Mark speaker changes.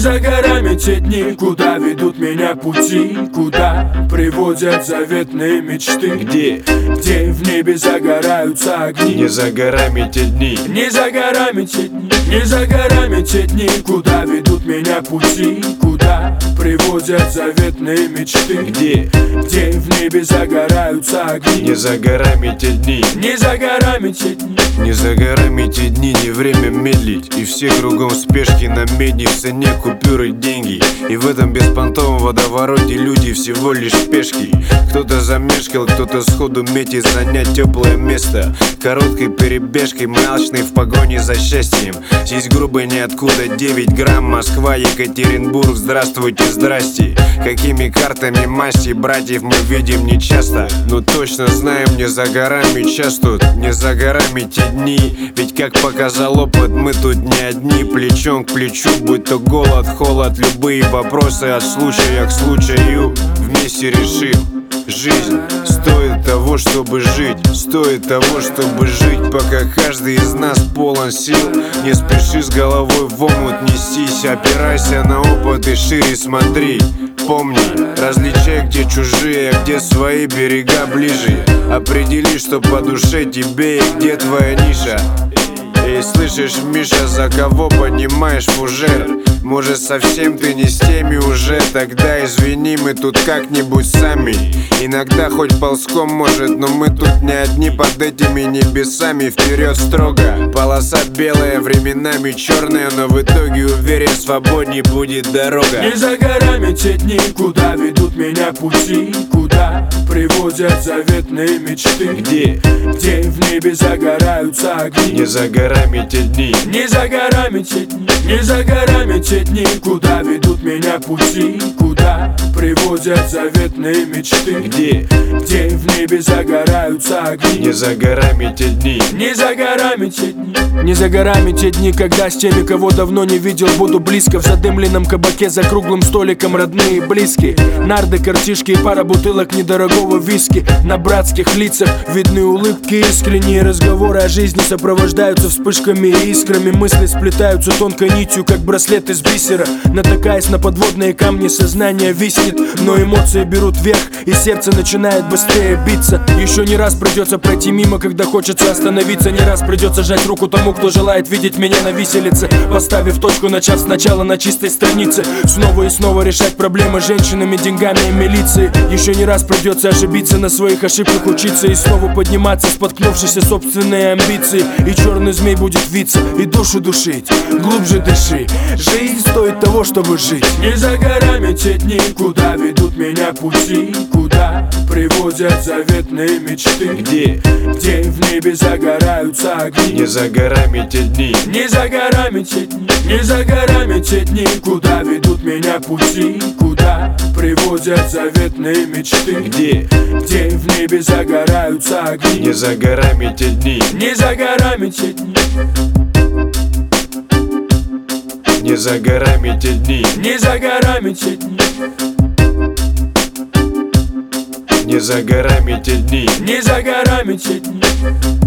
Speaker 1: за горами те дни, куда ведут меня пути, куда приводят заветные мечты.
Speaker 2: Где
Speaker 1: в небе загораются огни.
Speaker 2: не за горами те дни,
Speaker 1: Не за горами те дни, не за горами те дни, куда ведут меня пути, куда приводят заветные мечты.
Speaker 2: Где
Speaker 1: в небе загораются огни.
Speaker 2: не за горами те дни,
Speaker 1: Не за горами те дни.
Speaker 2: не за горами те дни, не время медлить. И все кругом в спешке, на медне в цене купюры, деньги. И в этом беспонтовом водовороте люди всего лишь пешки. Кто-то замешкал, кто-то сходу метит занять теплое место. Короткой перебежкой, мрачной в погоне за счастьем. Здесь грубо ниоткуда 9 грамм, Москва, Екатеринбург, здравствуйте, здрасте. Какими картами масти братьев мы видим нечасто, но точно знаем, не за горами час тут, не за горами те дни. Ведь как показал опыт, мы тут не одни, плечом к плечу, будь то голод, холод, любые вопросы от случая к случаю. Вместе решим, жизнь стоит того, чтобы жить, стоит того, чтобы жить, пока каждый из нас полон сил. Не спеши с головой в омут нестись, опирайся на опыт и шире смотри. Помни, различай, где чужие, а где свои, берега ближе. Определи, что по душе тебе и где твоя ниша. Эй, слышишь, Миша, за кого поднимаешь фужер? Может, совсем ты не с теми уже? Тогда извини, мы тут как-нибудь сами. Иногда хоть ползком, может, но мы тут не одни под этими небесами. Вперед строго, полоса белая, временами черная, но в итоге уверен, свободней будет дорога.
Speaker 1: Не за горами те дни, куда ведут меня пути, куда приводят заветные мечты.
Speaker 2: Где
Speaker 1: в небе загораются огни.
Speaker 2: не за горами те дни,
Speaker 1: Не за горами те дни, не за горами те дни, куда ведут меня пути, куда приводят заветные мечты.
Speaker 2: Где
Speaker 1: в небе загораются огни.
Speaker 2: не за горами те дни,
Speaker 1: Не за горами те дни. Не за горами те дни, когда с теми, кого давно не видел, буду близко. В задымленном кабаке за круглым столиком родные и близкие. Нарды, картишки и пара бутылок недорогого виски. На братских лицах видны улыбки, искренние разговоры о жизни сопровождаются вспышками и искрами. Мысли сплетаются тонкой нитью, как браслет из бисера. Натыкаясь на подводные камни, сознание виснет, но эмоции берут верх, и сердце начинает быстрее биться. Еще не раз придется пройти мимо, когда хочется остановиться. Не раз придется жать руку тому, кто желает видеть меня на виселице. Поставив точку, начав сначала на чистой странице. Снова и снова решать проблемы с женщинами, деньгами и милицией. Еще не раз придется ошибиться, на своих ошибках учиться. И снова подниматься, споткнувшись о собственные амбиции. И черный змей будет виться и душу душить. Глубже дыши, жизнь стоит того, чтобы жить. Не за горами те дни, куда ведут меня пути, куда приводят заветные мечты.
Speaker 2: Где
Speaker 1: в небе загораются огни.
Speaker 2: не за горами те дни,
Speaker 1: Не за горами те дни, не за горами те дни, куда ведут меня пути, куда приводят заветные мечты.
Speaker 2: Где
Speaker 1: в небе загораются огни.
Speaker 2: не за горами те дни,
Speaker 1: Не за горами те дни.
Speaker 2: не за горами те дни,
Speaker 1: Не за горами те дни.
Speaker 2: не за горами те дни.
Speaker 1: Не за горами те дни.